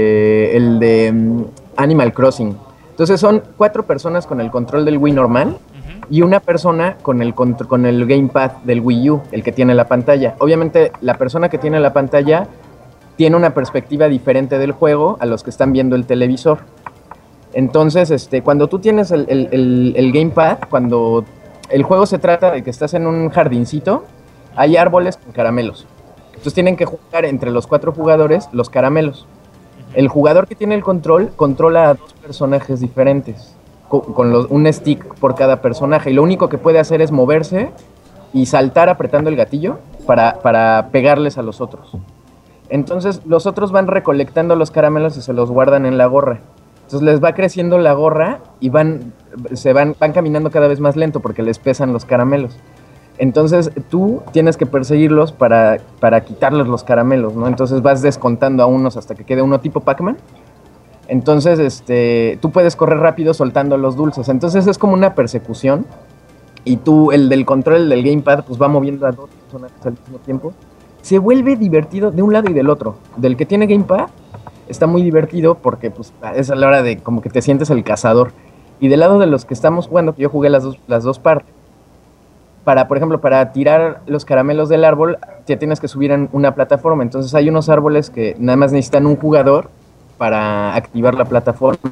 el de Animal Crossing. Entonces son 4 personas con el control del Wii normal y una persona con el gamepad del Wii U, el que tiene la pantalla. Obviamente, la persona que tiene la pantalla tiene una perspectiva diferente del juego a los que están viendo el televisor. Entonces, cuando tú tienes el gamepad, cuando el juego se trata de que estás en un jardincito, hay árboles con caramelos. Entonces tienen que jugar entre los 4 jugadores los caramelos. El jugador que tiene el control controla a 2 personajes diferentes, con un stick por cada personaje. Y lo único que puede hacer es moverse y saltar apretando el gatillo para pegarles a los otros. Entonces los otros van recolectando los caramelos y se los guardan en la gorra. Entonces les va creciendo la gorra y van caminando cada vez más lento porque les pesan los caramelos. Entonces tú tienes que perseguirlos para quitarles los caramelos, ¿no? Entonces vas descontando a unos hasta que quede uno tipo Pac-Man. Entonces tú puedes correr rápido soltando los dulces. Entonces es como una persecución. Y tú, el del control, el del gamepad, pues va moviendo a 2 personajes al mismo tiempo. Se vuelve divertido de un lado y del otro. Del que tiene gamepad está muy divertido porque pues, es a la hora de como que te sientes el cazador. Y del lado de los que estamos jugando, que yo jugué las dos partes, por ejemplo, para tirar los caramelos del árbol, te tienes que subir en una plataforma. Entonces hay unos árboles que nada más necesitan un jugador para activar la plataforma.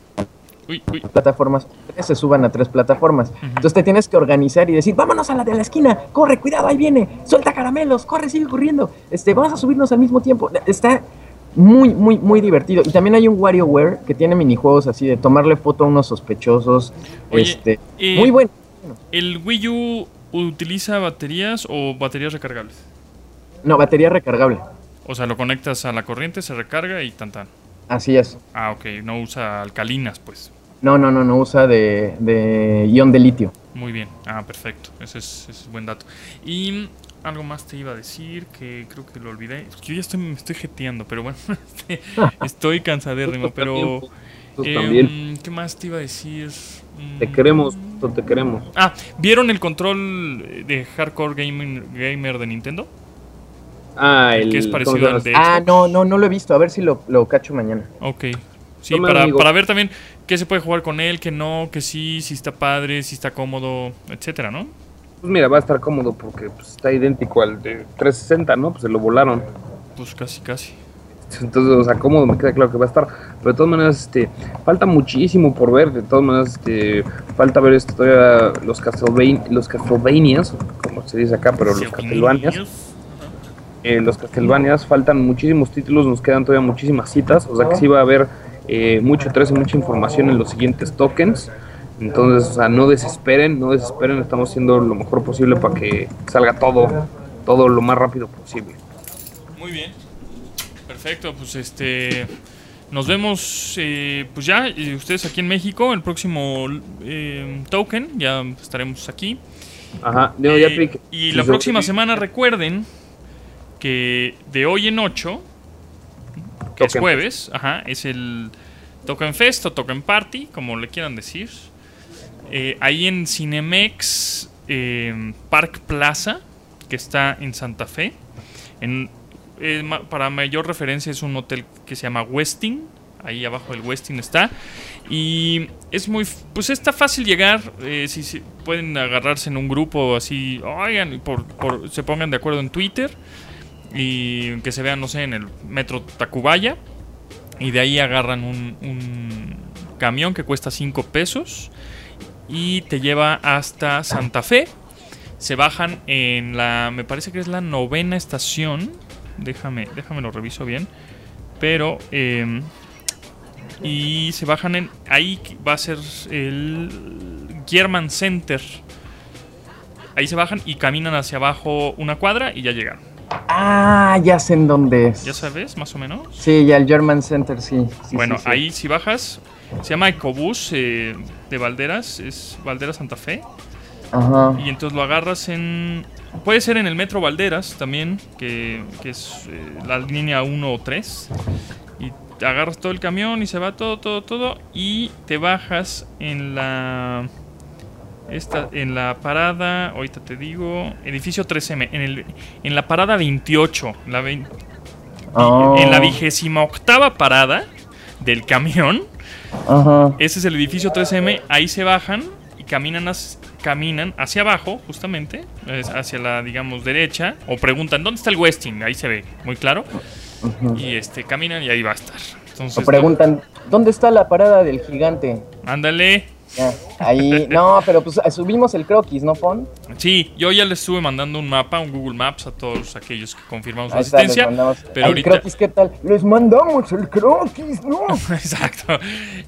Plataformas, se suban a 3 plataformas. Entonces te tienes que organizar y decir, vámonos a la de la esquina, corre, cuidado, ahí viene, suelta caramelos, corre, sigue corriendo, vamos a subirnos al mismo tiempo. Está muy, muy, muy divertido. Y también hay un WarioWare que tiene minijuegos así de tomarle foto a unos sospechosos. Oye, muy bueno. ¿El Wii U utiliza baterías o baterías recargables? No, batería recargable. O sea, lo conectas a la corriente, se recarga y tan. Así es. Ah, ok, no usa alcalinas, pues. No usa de ion de litio. Muy bien, perfecto, ese es buen dato. Y algo más te iba a decir que creo que lo olvidé. Yo ya me estoy jeteando, pero bueno, estoy cansadérrimo, pero... ¿Qué más te iba a decir? Te queremos. ¿Vieron el control de Hardcore Gamer de Nintendo? Que es parecido al de Xbox. No lo he visto, a ver si lo cacho mañana. Ok. Sí, para ver también qué se puede jugar con él, qué no, que sí, si está padre, si está cómodo, etcétera, ¿no? Pues mira, va a estar cómodo porque pues, está idéntico al de 360, ¿no? Pues se lo volaron. Pues casi. Entonces, o sea, cómodo me queda claro que va a estar. Pero de todas maneras, falta muchísimo por ver. De todas maneras, falta ver todavía los Castlevanias, como se dice acá, pero los Castlevanias. Los Castlevanias, faltan muchísimos títulos, nos quedan todavía muchísimas citas. O sea que sí va a haber mucho interés y mucha información en los siguientes tokens. Entonces, o sea, no desesperen, estamos haciendo lo mejor posible para que salga todo lo más rápido posible. Muy bien. Perfecto, pues nos vemos pues ya, ustedes aquí en México, el próximo token, ya estaremos aquí. Ajá, y la próxima semana recuerden que de hoy en 8, que es jueves, es el Token Fest o Token Party, como le quieran decir. Ahí en Cinemex Park Plaza, que está en Santa Fe. Para mayor referencia es un hotel que se llama Westin. Ahí abajo del Westin está. Y es pues está fácil llegar. Si pueden agarrarse en un grupo así, oigan, se pongan de acuerdo en Twitter. Y que se vean, no sé, en el metro Tacubaya. Y de ahí agarran un camión que cuesta 5 pesos. Y te lleva hasta Santa Fe. Se bajan en me parece que es la 9ª estación. Déjame lo reviso bien. Pero y se bajan ahí va a ser el German Center. Ahí se bajan y caminan hacia abajo una cuadra y ya llegan. Ya sé en dónde es. ¿Ya sabes, más o menos? Sí, ya el German Center, sí. Bueno, sí. Ahí si bajas, se llama Ecobús de Valderas, es Valderas Santa Fe. Ajá. Y entonces lo agarras puede ser en el Metro Valderas también, que es la línea 1 o 3. Y te agarras todo el camión y se va todo. Y te bajas en la En la parada, ahorita te digo, edificio 3M, en la parada 28, en la 28ª parada del camión. Ajá. Ese es el edificio 3M, ahí se bajan y caminan hacia abajo, justamente, hacia la, digamos, derecha, o preguntan, ¿dónde está el Westin? Ahí se ve, muy claro. Uh-huh. Y caminan y ahí va a estar. Entonces, o preguntan, ¿dónde está la parada del gigante? Ándale. Ya, ahí, no, pero pues subimos el croquis, ¿no, Pon? Sí, yo ya les estuve mandando un mapa, un Google Maps a todos aquellos que confirmamos la Ahí está, asistencia. Pero ay, ahorita... croquis, ¿qué tal? Les mandamos el croquis, ¿no? Exacto.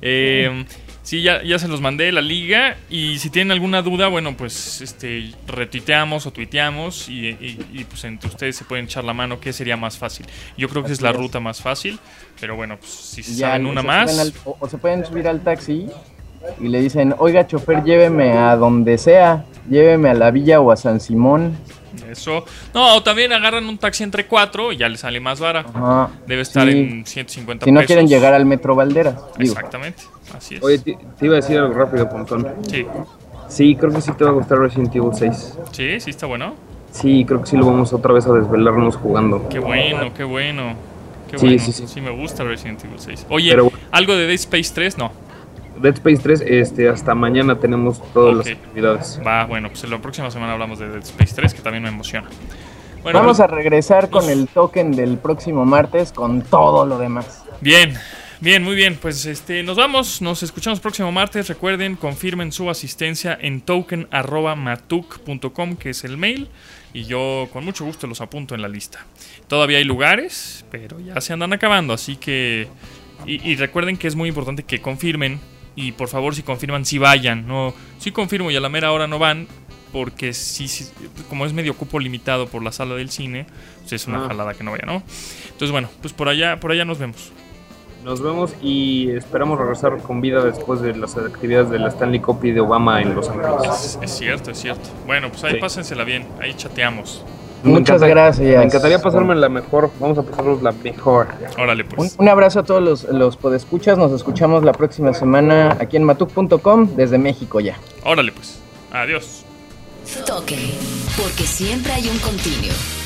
Sí, ya se los mandé la liga. Y si tienen alguna duda, bueno, pues retuiteamos o tuiteamos. Y pues entre ustedes se pueden echar la mano. ¿Qué sería más fácil? Yo creo que es la ruta más fácil. Pero bueno, pues si saben una más. O se pueden subir al taxi y le dicen, oiga, chofer, lléveme a donde sea. Lléveme a la Villa o a San Simón. Eso. No, o también agarran un taxi entre 4 y ya les sale más vara. Ajá, debe estar en 150 si no pesos. quieren llegar al Metro Valderas. Exactamente, así es. Oye, te iba a decir algo rápido, Pontón. Sí. Sí, creo que sí te va a gustar Resident Evil 6. Sí, sí está bueno. Sí, creo que sí lo vamos otra vez a desvelarnos jugando. Qué bueno, qué bueno. Qué Sí, bueno. sí. Sí me gusta Resident Evil 6. Oye, Pero, ¿algo de Dead Space 3? No. Dead Space 3, hasta mañana tenemos todas las actividades. Va, bueno, pues la próxima semana hablamos de Dead Space 3, que también me emociona. Bueno, vamos pues, a regresar con el token del próximo martes con todo lo demás. Bien, muy bien. Pues nos vamos, nos escuchamos próximo martes. Recuerden, confirmen su asistencia en token@matuk.com, que es el mail. Y yo con mucho gusto los apunto en la lista. Todavía hay lugares, pero ya se andan acabando, así que... Y recuerden que es muy importante que confirmen. Y por favor, si confirman, si vayan. No, si confirmo y a la mera hora no van, porque sí, como es medio cupo limitado por la sala del cine, pues es una jalada que no vaya, ¿no? Entonces, bueno, pues por allá nos vemos. Nos vemos y esperamos regresar con vida después de las actividades de la Stanley Cup y de Obama en Los Ángeles. Es cierto. Bueno, pues ahí pásensela bien, ahí chateamos. Muchas gracias. Me encantaría pasarme la mejor. Vamos a pasarnos la mejor. Órale, pues. Un abrazo a todos los podescuchas. Nos escuchamos la próxima semana aquí en matuk.com desde México ya. Órale, pues. Adiós. Token, porque siempre hay un continuo.